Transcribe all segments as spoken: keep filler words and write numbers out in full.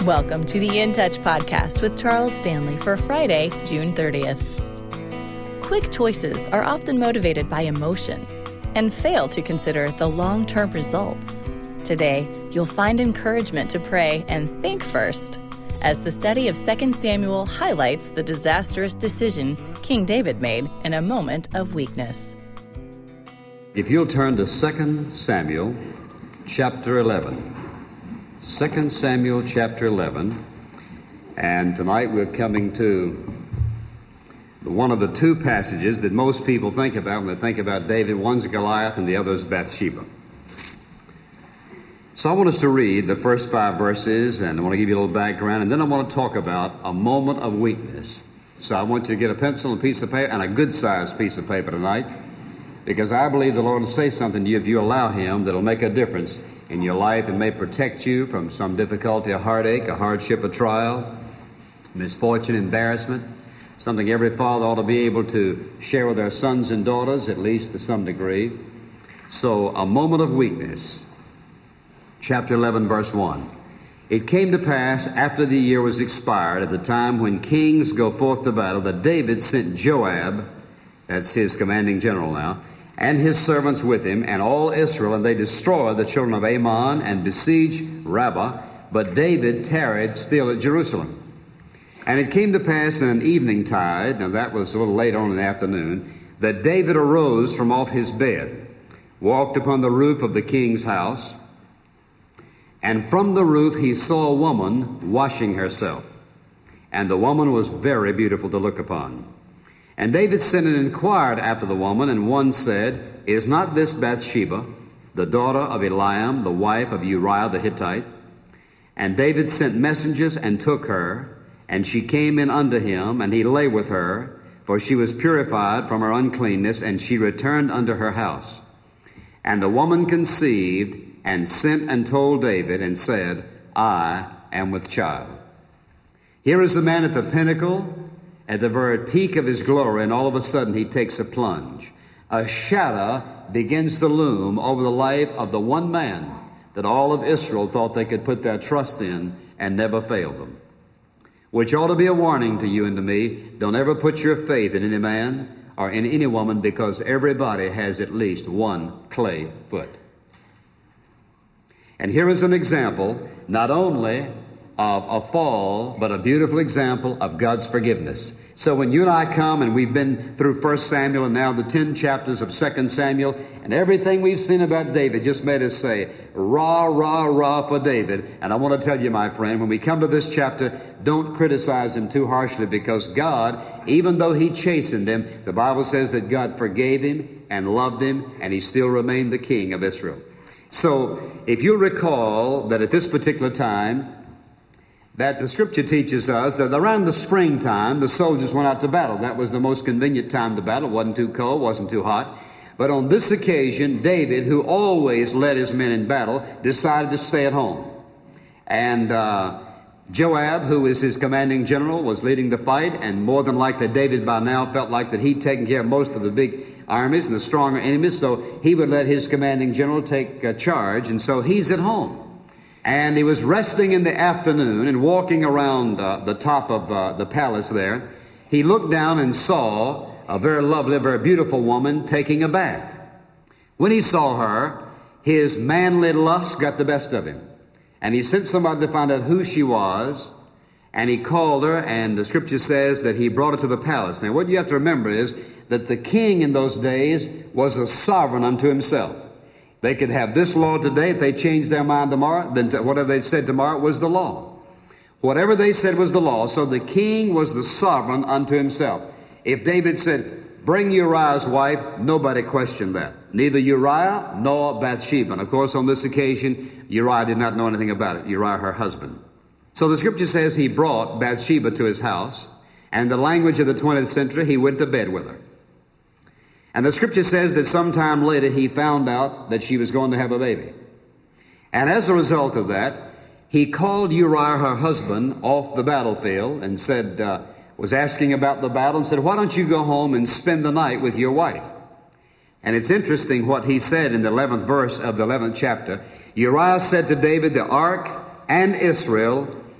Welcome to the In Touch podcast with Charles Stanley for Friday, June thirtieth. Quick choices are often motivated by emotion and fail to consider the long-term results. Today, you'll find encouragement to pray and think first, as the study of Second Samuel highlights the disastrous decision King David made in a moment of weakness. If you'll turn to Second Samuel chapter eleven. Second Samuel chapter eleven, and tonight we're coming to one of the two passages that most people think about when they think about David. One's Goliath and the other is Bathsheba. So I want us to read the first five verses, and I want to give you a little background, and then I want to talk about a moment of weakness. So I want you to get a pencil and a piece of paper, and a good-sized piece of paper tonight, because I believe the Lord will say something to you if you allow Him that'll make a difference in your life and may protect you from some difficulty, a heartache, a hardship, a trial, misfortune, embarrassment, something every father ought to be able to share with their sons and daughters, at least to some degree. So, a moment of weakness. Chapter eleven, verse one. It came to pass, after the year was expired, at the time when kings go forth to battle, that David sent Joab, that's his commanding general now, and his servants with him, and all Israel, and they destroyed the children of Ammon and besieged Rabbah. But David tarried still at Jerusalem. And it came to pass in an evening tide, now that was a little late on in the afternoon, that David arose from off his bed, walked upon the roof of the king's house, and from the roof he saw a woman washing herself. And the woman was very beautiful to look upon. And David sent and inquired after the woman, and one said, Is not this Bathsheba, the daughter of Eliam, the wife of Uriah the Hittite? And David sent messengers and took her, and she came in unto him, and he lay with her, for she was purified from her uncleanness, and she returned unto her house. And the woman conceived, and sent and told David, and said, I am with child. Here is the man at the pinnacle, at the very peak of his glory, and all of a sudden he takes a plunge. A shadow begins to loom over the life of the one man that all of Israel thought they could put their trust in and never failed them. Which ought to be a warning to you and to me. Don't ever put your faith in any man or in any woman, because everybody has at least one clay foot. And here is an example, not only of a fall, but a beautiful example of God's forgiveness. So when you and I come, and we've been through First Samuel and now the ten chapters of Second Samuel, and everything we've seen about David just made us say, rah, rah, rah for David. And I want to tell you, my friend, when we come to this chapter, don't criticize him too harshly, because God, even though he chastened him, the Bible says that God forgave him and loved him, and he still remained the king of Israel. So if you'll recall that at this particular time, that the scripture teaches us that around the springtime, the soldiers went out to battle. That was the most convenient time to battle. It wasn't too cold, wasn't too hot. But on this occasion, David, who always led his men in battle, decided to stay at home. And uh, Joab, who is his commanding general, was leading the fight. And more than likely, David by now felt like that he'd taken care of most of the big armies and the stronger enemies. So he would let his commanding general take uh, charge. And so he's at home. And he was resting in the afternoon and walking around uh, the top of uh, the palace there. He looked down and saw a very lovely, very beautiful woman taking a bath. When he saw her, his manly lust got the best of him. And he sent somebody to find out who she was. And he called her, and the scripture says that he brought her to the palace. Now, what you have to remember is that the king in those days was a sovereign unto himself. They could have this law today. If they changed their mind tomorrow, then whatever they said tomorrow was the law. Whatever they said was the law. So the king was the sovereign unto himself. If David said, bring Uriah's wife, nobody questioned that. Neither Uriah nor Bathsheba. And of course, on this occasion, Uriah did not know anything about it. Uriah, her husband. So the scripture says he brought Bathsheba to his house. And the language of the twentieth century, he went to bed with her. And the scripture says that sometime later he found out that she was going to have a baby. And as a result of that, he called Uriah, her husband, off the battlefield and said, uh, was asking about the battle and said, why don't you go home and spend the night with your wife? And it's interesting what he said in the eleventh verse of the eleventh chapter. Uriah said to David, the ark and Israel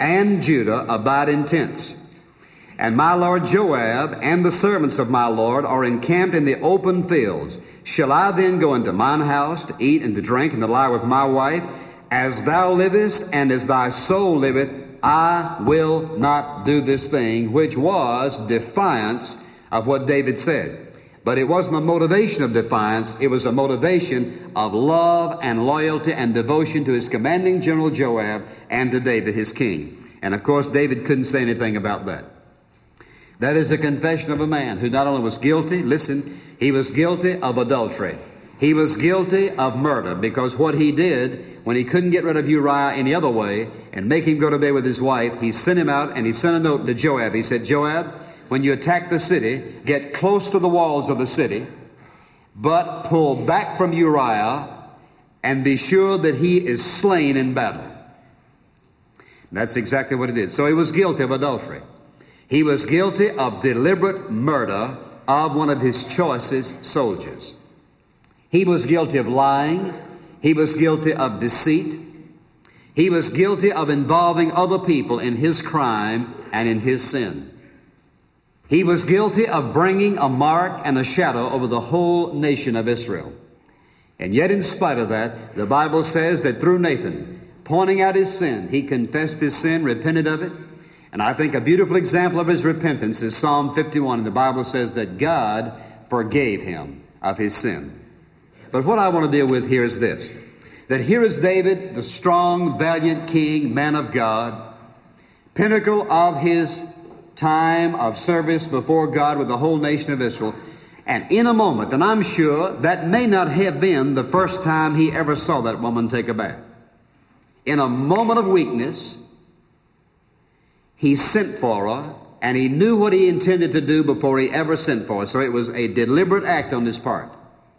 and Judah abide in tents. And my lord Joab and the servants of my lord are encamped in the open fields. Shall I then go into mine house to eat and to drink and to lie with my wife? As thou livest and as thy soul liveth, I will not do this thing, which was defiance of what David said. But it wasn't a motivation of defiance. It was a motivation of love and loyalty and devotion to his commanding general Joab and to David, his king. And of course, David couldn't say anything about that. That is a confession of a man who not only was guilty, listen, he was guilty of adultery. He was guilty of murder, because what he did when he couldn't get rid of Uriah any other way and make him go to bed with his wife, he sent him out and he sent a note to Joab. He said, Joab, when you attack the city, get close to the walls of the city, but pull back from Uriah and be sure that he is slain in battle. That's exactly what he did. So he was guilty of adultery. He was guilty of deliberate murder of one of his choicest soldiers. He was guilty of lying. He was guilty of deceit. He was guilty of involving other people in his crime and in his sin. He was guilty of bringing a mark and a shadow over the whole nation of Israel. And yet, in spite of that, the Bible says that through Nathan, pointing out his sin, he confessed his sin, repented of it. And I think a beautiful example of his repentance is Psalm fifty-one. And the Bible says that God forgave him of his sin. But what I want to deal with here is this, that here is David, the strong, valiant king, man of God, pinnacle of his time of service before God with the whole nation of Israel. And in a moment, and I'm sure that may not have been the first time he ever saw that woman take a bath. In a moment of weakness, he sent for her, and he knew what he intended to do before he ever sent for her. So it was a deliberate act on his part.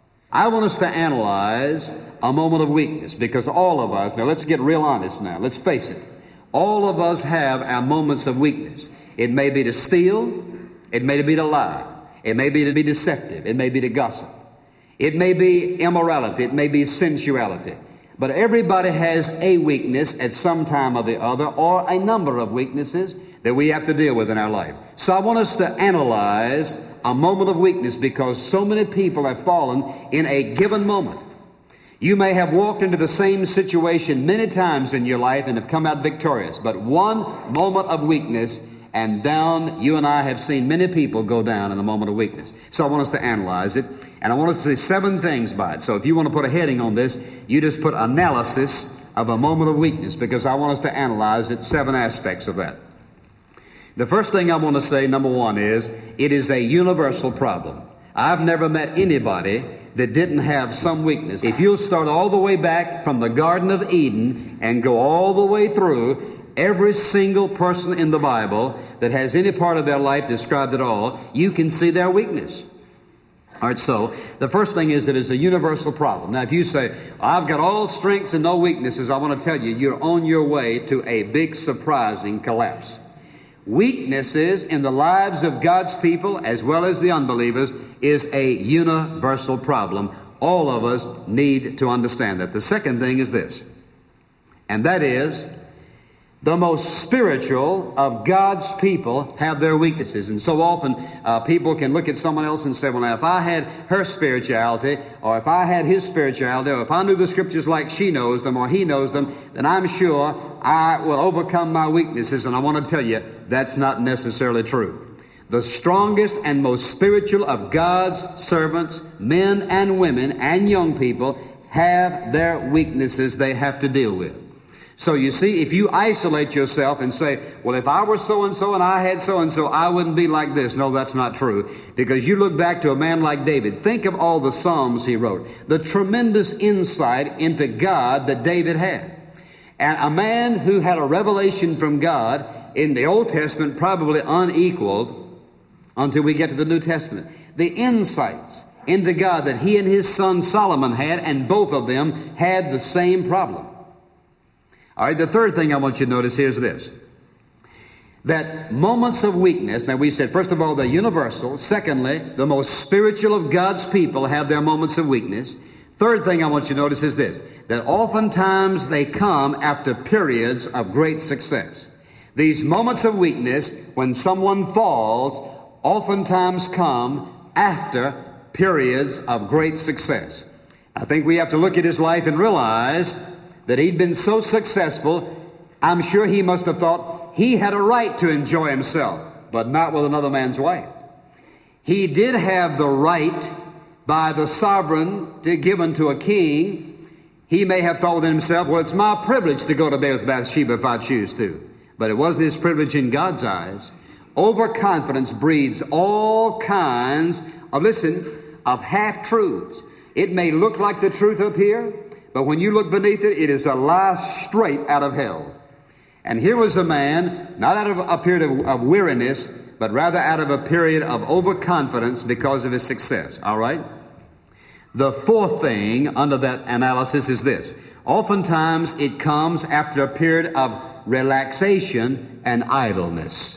I want us to analyze a moment of weakness, because all of us, now let's get real honest now, let's face it, all of us have our moments of weakness. It may be to steal, it may be to lie, it may be to be deceptive, it may be to gossip, it may be immorality, it may be sensuality. But everybody has a weakness at some time or the other, or a number of weaknesses that we have to deal with in our life. So I want us to analyze a moment of weakness, because so many people have fallen in a given moment. You may have walked into the same situation many times in your life and have come out victorious, but one moment of weakness, and down, you and I have seen many people go down in a moment of weakness. So I want us to analyze it, and I want us to say seven things by it. So if you want to put a heading on this, you just put analysis of a moment of weakness, because I want us to analyze it, seven aspects of that. The first thing I want to say, number one, is it is a universal problem. I've never met anybody that didn't have some weakness. If you'll start all the way back from the Garden of Eden and go all the way through, every single person in the Bible that has any part of their life described at all, you can see their weakness. All right, so the first thing is that it's a universal problem. Now, if you say, I've got all strengths and no weaknesses, I want to tell you, you're on your way to a big, surprising collapse. Weaknesses in the lives of God's people, as well as the unbelievers, is a universal problem. All of us need to understand that. The second thing is this, and that is, the most spiritual of God's people have their weaknesses. And so often uh, people can look at someone else and say, well, now, if I had her spirituality, or if I had his spirituality, or if I knew the Scriptures like she knows them or he knows them, then I'm sure I will overcome my weaknesses. And I want to tell you, that's not necessarily true. The strongest and most spiritual of God's servants, men and women and young people, have their weaknesses they have to deal with. So you see, if you isolate yourself and say, well, if I were so-and-so and I had so-and-so, I wouldn't be like this. No, that's not true. Because you look back to a man like David. Think of all the Psalms he wrote. The tremendous insight into God that David had. And a man who had a revelation from God in the Old Testament probably unequaled until we get to the New Testament. The insights into God that he and his son Solomon had, and both of them had the same problem. All right, the third thing I want you to notice here is this, that moments of weakness, now we said, first of all, they're universal. Secondly, the most spiritual of God's people have their moments of weakness. Third thing I want you to notice is this, that oftentimes they come after periods of great success. These moments of weakness, when someone falls, oftentimes come after periods of great success. I think we have to look at his life and realize that he'd been so successful, I'm sure he must have thought he had a right to enjoy himself, but not with another man's wife. He did have the right by the sovereignty given to a king. He may have thought within himself, well, it's my privilege to go to bed with Bathsheba if I choose to. But it wasn't his privilege in God's eyes. Overconfidence breeds all kinds of, listen, of half-truths. It may look like the truth up here, but when you look beneath it, it is a lie straight out of hell. And here was a man, not out of a period of, of weariness, but rather out of a period of overconfidence because of his success. All right? The fourth thing under that analysis is this. Oftentimes it comes after a period of relaxation and idleness.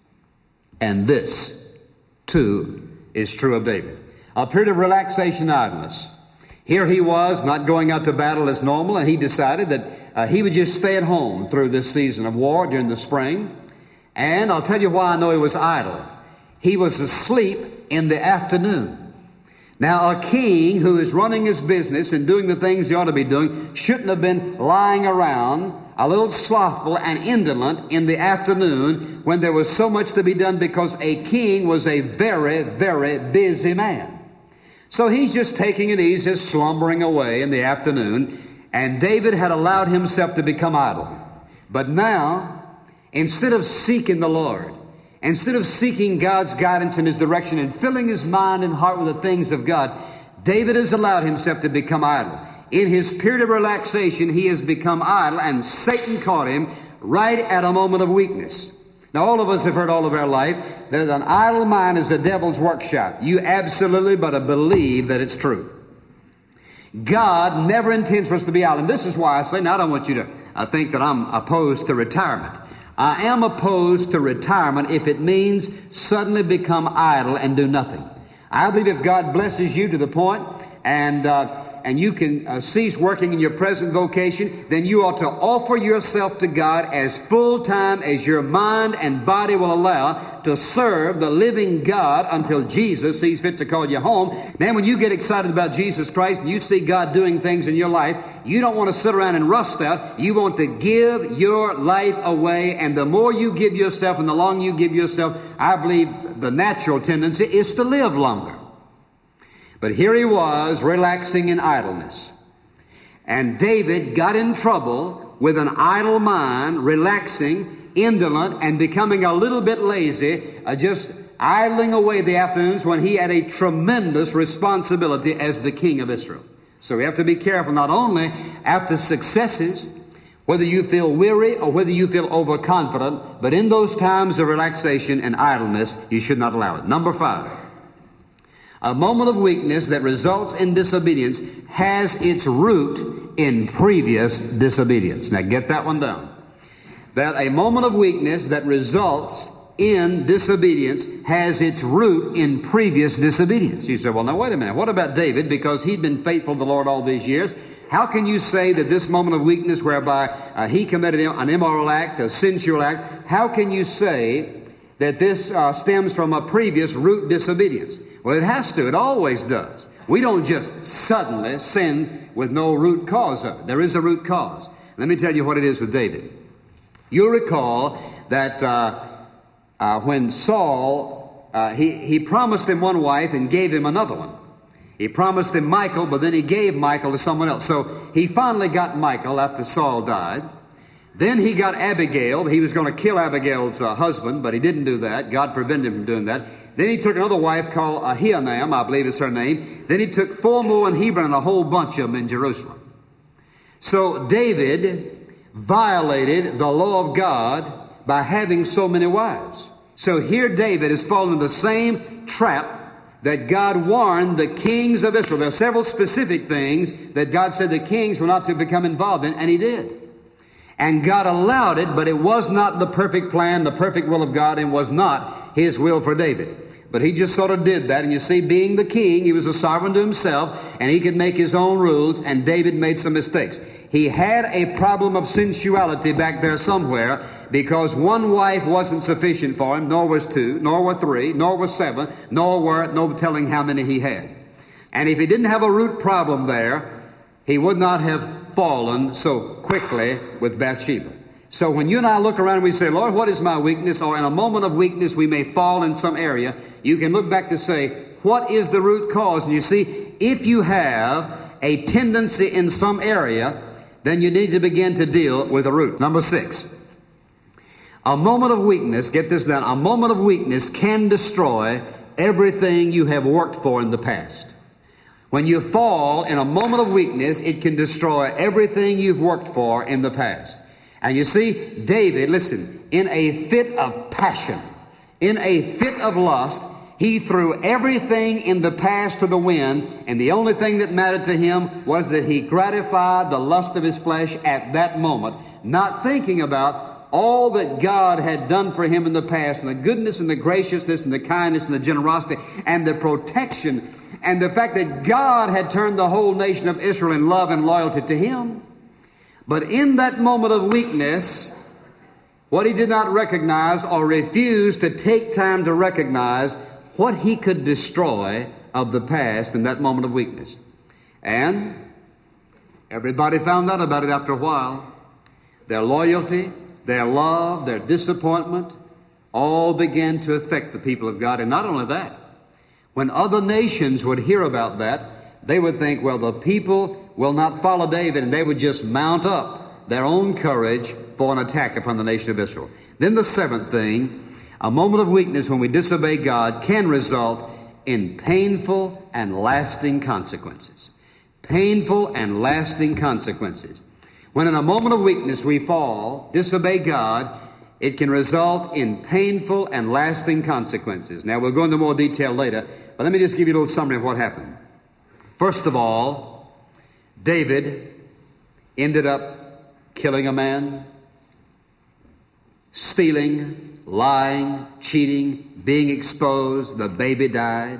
And this, too, is true of David. A period of relaxation and idleness. Here he was, not going out to battle as normal, and he decided that uh, he would just stay at home through this season of war during the spring. And I'll tell you why I know he was idle. He was asleep in the afternoon. Now, a king who is running his business and doing the things he ought to be doing shouldn't have been lying around a little slothful and indolent in the afternoon when there was so much to be done, because a king was a very, very busy man. So he's just taking it easy, just slumbering away in the afternoon, and David had allowed himself to become idle. But now, instead of seeking the Lord, instead of seeking God's guidance in his direction and filling his mind and heart with the things of God, David has allowed himself to become idle. In his period of relaxation, he has become idle, and Satan caught him right at a moment of weakness. Now, all of us have heard all of our life that an idle mind is a devil's workshop. You absolutely but believe that it's true. God never intends for us to be idle. And this is why I say, now I don't want you to uh, think that I'm opposed to retirement. I am opposed to retirement if it means suddenly become idle and do nothing. I believe if God blesses you to the point and uh, and you can uh, cease working in your present vocation, then you ought to offer yourself to God as full-time as your mind and body will allow to serve the living God until Jesus sees fit to call you home. Man, when you get excited about Jesus Christ and you see God doing things in your life, you don't want to sit around and rust out. You want to give your life away, and the more you give yourself and the longer you give yourself, I believe the natural tendency is to live longer. But here he was, relaxing in idleness. And David got in trouble with an idle mind, relaxing, indolent, and becoming a little bit lazy, uh, just idling away the afternoons when he had a tremendous responsibility as the king of Israel. So we have to be careful, not only after successes, whether you feel weary or whether you feel overconfident, but in those times of relaxation and idleness, you should not allow it. Number five. A moment of weakness that results in disobedience has its root in previous disobedience. Now get that one down. That a moment of weakness that results in disobedience has its root in previous disobedience. You say, well, now wait a minute. What about David? Because he'd been faithful to the Lord all these years. How can you say that this moment of weakness whereby uh, he committed an immoral act, a sensual act, how can you say that this uh, stems from a previous root disobedience? Well, it has to. It always does. We don't just suddenly sin with no root cause of it. There is a root cause. Let me tell you what it is with David. You'll recall that uh, uh, when Saul, uh, he, he promised him one wife and gave him another one. He promised him Michal, but then he gave Michal to someone else. So he finally got Michal after Saul died. Then he got Abigail. He was going to kill Abigail's uh, husband, but he didn't do that. God prevented him from doing that. Then he took another wife called Ahinoam, I believe is her name. Then he took four more in Hebron and a whole bunch of them in Jerusalem. So David violated the law of God by having so many wives. So here David has fallen in the same trap that God warned the kings of Israel. There are several specific things that God said the kings were not to become involved in, and he did. And God allowed it, but it was not the perfect plan, the perfect will of God, and was not his will for David. But he just sort of did that. And you see, being the king, he was a sovereign to himself, and he could make his own rules, and David made some mistakes. he had a problem of sensuality back there somewhere, because one wife wasn't sufficient for him, nor was two, nor were three, nor were seven, nor were no telling how many he had. And if he didn't have a root problem there, he would not have fallen so quickly with Bathsheba. So when you and I look around and we say, Lord, what is my weakness? Or in a moment of weakness we may fall in some area, you can look back to say, what is the root cause? And you see, if you have a tendency in some area, then you need to begin to deal with the root. Number six, a moment of weakness, get this down, a moment of weakness can destroy everything you have worked for in the past. When you fall in a moment of weakness, it can destroy everything you've worked for in the past. And you see, David, listen, in a fit of passion, in a fit of lust, he threw everything in the past to the wind, and the only thing that mattered to him was that he gratified the lust of his flesh at that moment, not thinking about all that God had done for him in the past, and the goodness and the graciousness and the kindness and the generosity and the protection, and the fact that God had turned the whole nation of Israel in love and loyalty to him. But in that moment of weakness, what he did not recognize or refuse to take time to recognize what he could destroy of the past in that moment of weakness. And everybody found out about it after a while. Their loyalty, their love, their disappointment, all began to affect the people of God. And not only that, when other nations would hear about that, they would think, well, the people will not follow David, and they would just mount up their own courage for an attack upon the nation of Israel. Then the seventh thing, a moment of weakness when we disobey God can result in painful and lasting consequences. Painful and lasting consequences. When in a moment of weakness we fall, disobey God, it can result in painful and lasting consequences. Now, we'll go into more detail later, but let me just give you a little summary of what happened. First of all, David ended up killing a man, stealing, lying, cheating, being exposed. The baby died.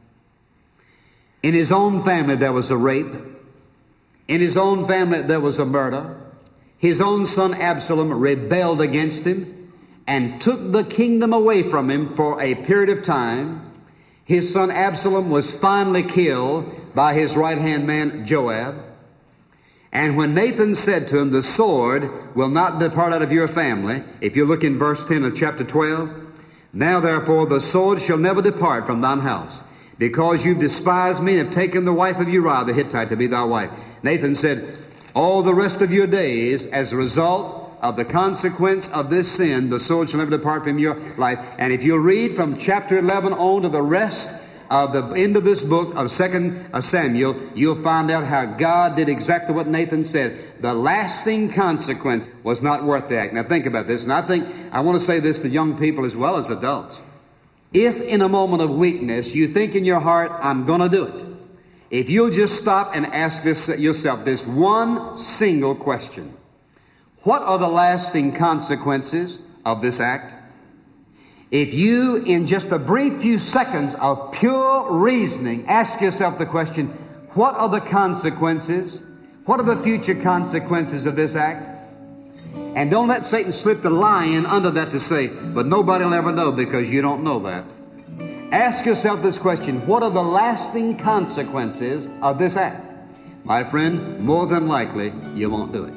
In his own family there was a rape. In his own family there was a murder. His own son Absalom rebelled against him and took the kingdom away from him for a period of time. His son Absalom was finally killed by his right-hand man Joab. And when Nathan said to him, the sword will not depart out of your family, if you look in verse ten of chapter twelve, now therefore the sword shall never depart from thine house, because you despised me and have taken the wife of Uriah the Hittite to be thy wife. Nathan said, all the rest of your days, as a result of the consequence of this sin, the sword shall never depart from your life. And if you read from chapter eleven on to the rest of the end of this book of Second Samuel, you'll find out how God did exactly what Nathan said. The lasting consequence was not worth the act. Now think about this, and I think I want to say this to young people as well as adults. If in a moment of weakness you think in your heart, I'm going to do it, if you'll just stop and ask this yourself this one single question: what are the lasting consequences of this act? If you, in just a brief few seconds of pure reasoning, ask yourself the question, what are the consequences? What are the future consequences of this act? And don't let Satan slip the lie in under that to say, but nobody will ever know, because you don't know that. Ask yourself this question, what are the lasting consequences of this act? My friend, more than likely, you won't do it.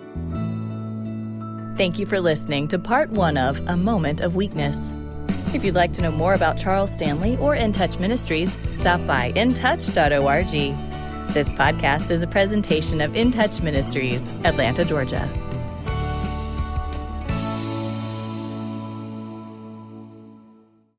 Thank you for listening to part one of A Moment of Weakness. If you'd like to know more about Charles Stanley or In Touch Ministries, stop by in touch dot org. This podcast is a presentation of In Touch Ministries, Atlanta, Georgia.